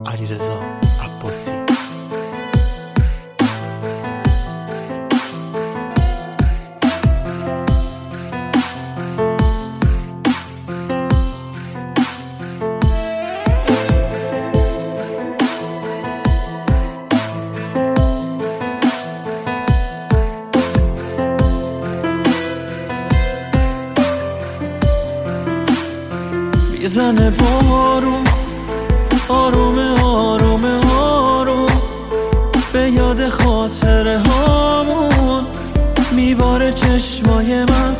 علیرضا عباسی. میزنه بارون آرومه آرومه آروم، به یاد خاطره هامون میباره چشمای من.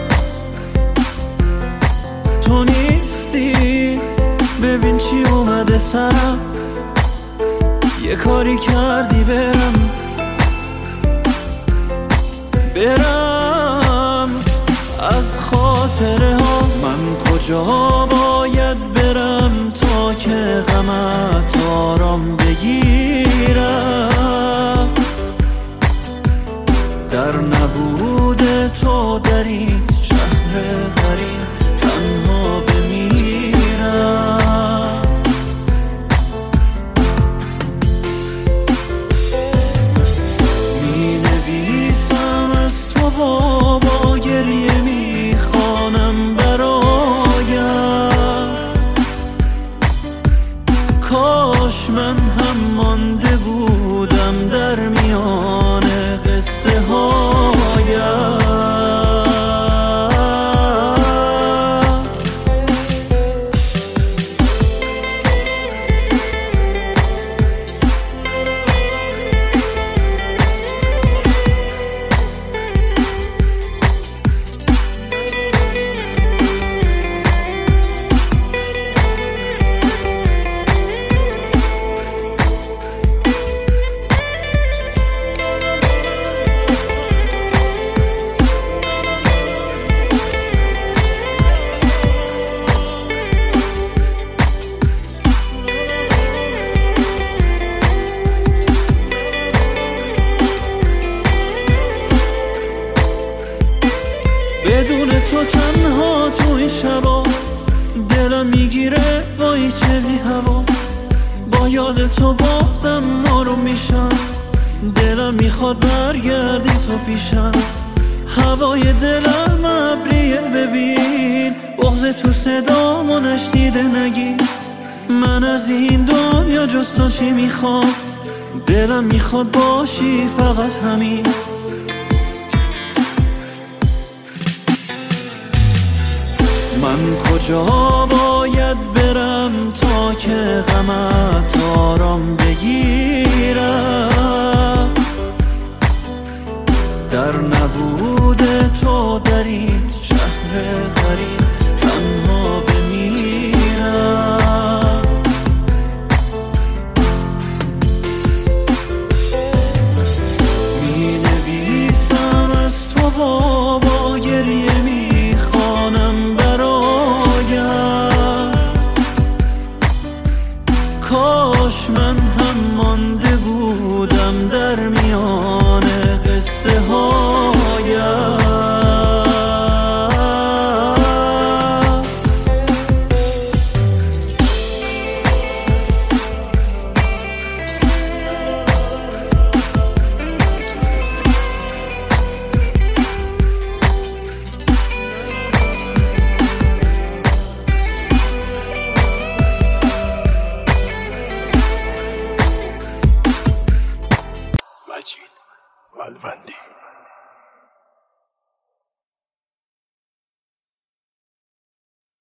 تو نیستی ببین چی اومده سرم، یه کاری کردی برم از خاطره ها. من کجا باید برم تا که غمت آرام بگیرم؟ در نبود تو در این شهر غریب تنها بمیرم. می نویسم از تو با گریه میخوانم برایم، کاش من هم مانده بودم در میان قصه هایم. بدون تو تنها تو این شبا دلم میگیره وای چه بی هوا. با یاد تو بازم آروم میشم، دلم میخواد برگردی تو پیشم. هوای دلم ابریه ببین، بغض تو صدامو نشنیده نگی. من از این دنیا جز تو چی میخوام؟ دلم میخواد باشی فقط همین. من کجا باید برم تا که غمت آرام بگیرم؟ در نبود تو در این شهر غریب تنها بمیرم. می نویسم از تو با گریه میخوانم برایم، کاش من هم مانده بودم در میان قصه هایم. مجید ملوندی.